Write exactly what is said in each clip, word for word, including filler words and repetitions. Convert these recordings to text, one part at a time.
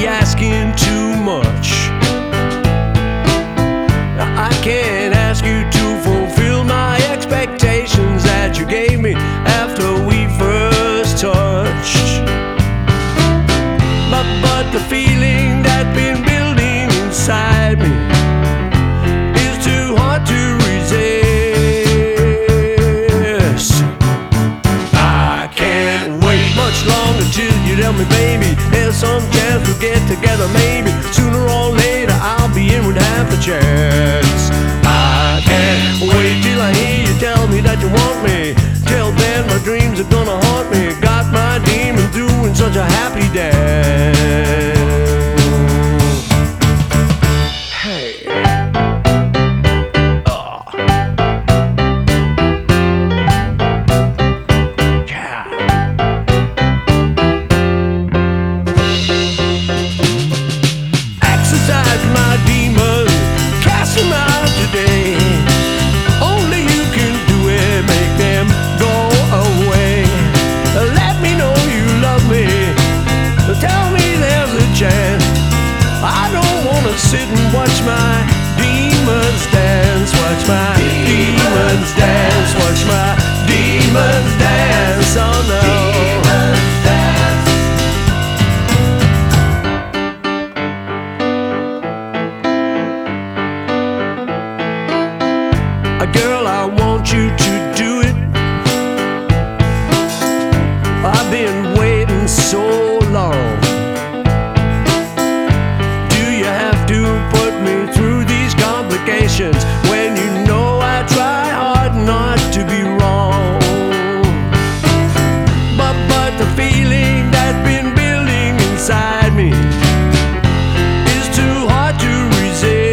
be asking too much. I can't ask you to fulfill my expectations that you gave me after we first touched. But, but the feeling that's been building inside me is too hard to resist. I can't wait much longer till you tell me, baby, there's some chance we'll get together. Maybe sooner or later I'll be in with half a chance. I can't wait till I hear you tell me that you want me. Till then my dreams are gonna haunt me. Got my demons doing such a happy dance. Hey. Oh. Yeah. Exercise my demons, cast them out today. Only you can do it, make them go away. Let me know you love me, tell me there's a chance. I don't wanna sit and watch my demons dance. Watch my demons dance. Watch my demons dance. Oh no. Girl, I want you to do it. I've been waiting so long. Do you have to put me through these complications when you know I try hard not to be wrong? But, but the feeling that's been building inside me is too hard to resist.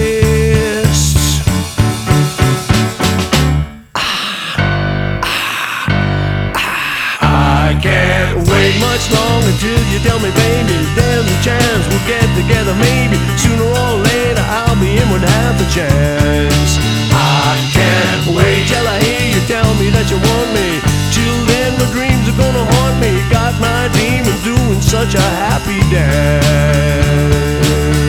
I can't wait much longer until you tell me, baby, there's a chance we'll get together. Maybe sooner or later I'll be in with half a chance. I can't wait till I hear you tell me that you want me. Till then my dreams are gonna haunt me. Got my demons doing such a happy dance.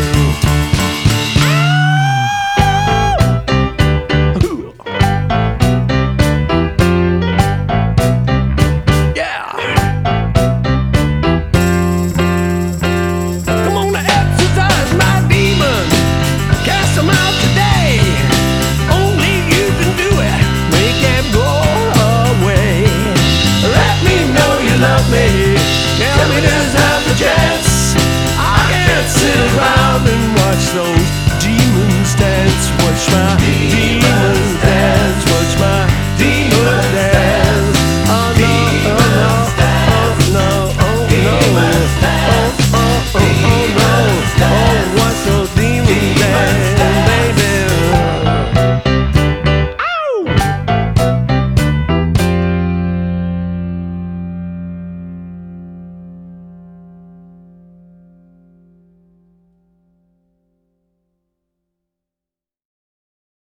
Tell me there's half a chance. I can't sit around and watch those demons dance. Watch my demons